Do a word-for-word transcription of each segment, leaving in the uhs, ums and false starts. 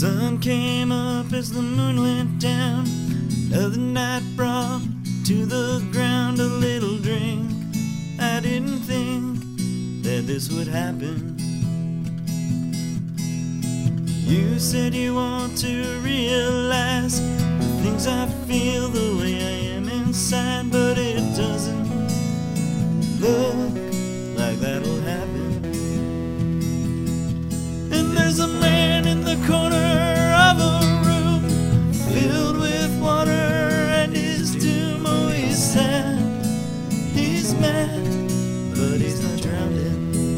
sun came up as the moon went down. Another night brought to the ground a little drink. I didn't think that this would happen. You said you want to realize the things I feel, the way I am inside, but it doesn't look like that'll happen. And there's a man in the corner of a room filled with water, and his doom, oh, he's sad, he's mad, but he's not drowning.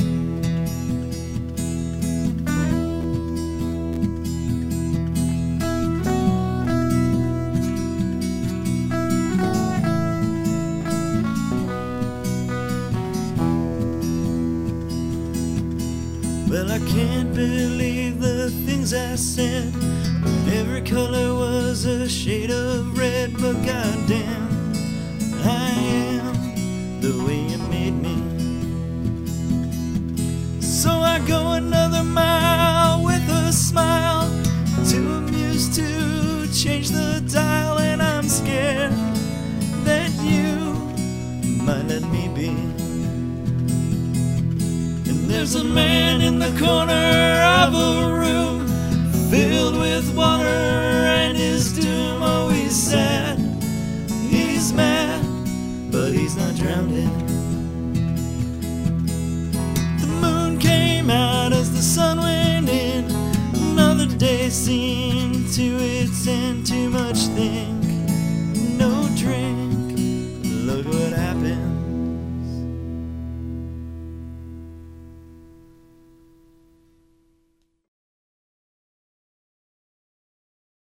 Well, I can't believe the things I said. Every color was a shade of red, but goddamn, I am the way you made me. So I go another mile with a smile, too amused to change the dial, and I'm scared that you might let me be. There's a man in the corner of a room filled with water, and his doom, oh, he's sad, he's mad, but he's not drowning.